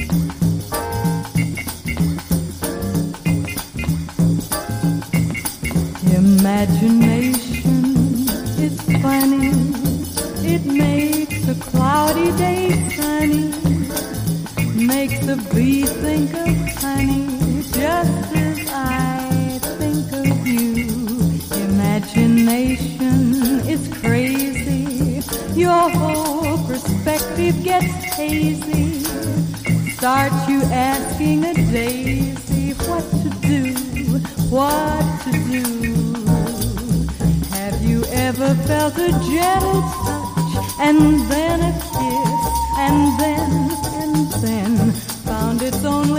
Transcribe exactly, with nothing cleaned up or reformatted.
Imagination is funny. It makes a cloudy day sunny. Makes a bee think of honey, just as I think of you. Imagination is crazy. Your whole perspective gets hazy. Starts you asking a daisy what to do, what to do. Have you ever felt a gentle touch, and then a kiss, and then, and then found its own